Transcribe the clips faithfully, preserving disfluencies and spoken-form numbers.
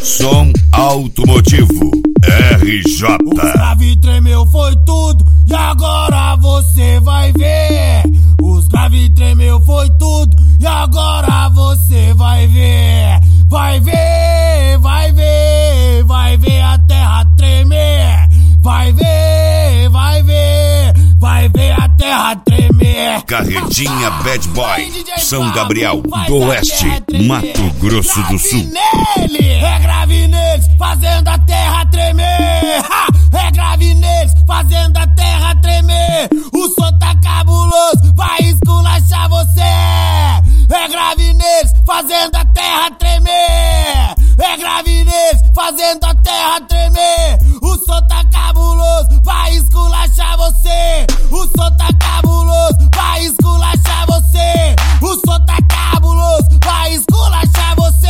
Som Automotivo R J. O grave tremeu foi tudo e agora você vai ver. Os grave tremeu foi tudo e agora você vai ver. Vai ver, vai ver, vai ver a terra tremer. Vai ver, vai ver, vai ver a terra tremer. Carretinha Bad Boy, São Gabriel do Oeste, Mato Grosso do Sul. É grave neles, fazendo a terra tremer. É grave neles, fazendo a terra tremer. O som tá cabuloso, vai esculachar você. É grave neles, fazendo a terra tremer. É grave neles, fazendo a terra tremer. O som tá cabuloso, vai esculachar você. O som tá cabuloso, vai esculachar você. O som tá cabuloso, vai esculachar você.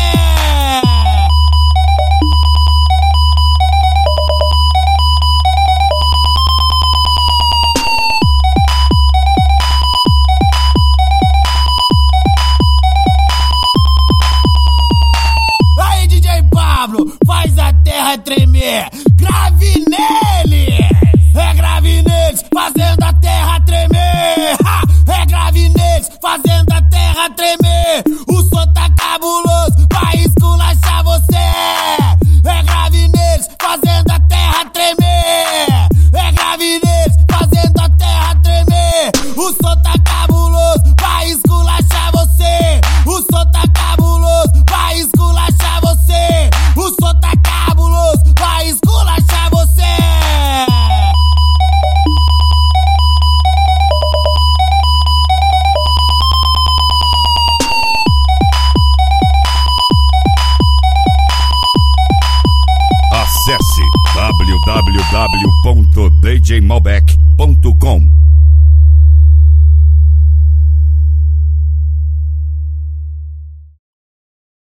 Aí, D J Pablo, faz a terra tremer. Grave neles, é grave neles, fazendo a terra tremer. Ha! É grave neles, fazendo a terra tremer. O som tá cabuloso, vai esculachar você. É grave neles, fazendo a terra tremer. É grave neles, fazendo a terra tremer. O som tá cabuloso, vai esculachar você. O som tá cabuloso, vai esculachar você. O som tá cabuloso, vai esculachar você. Acesse w w w ponto d j malbec ponto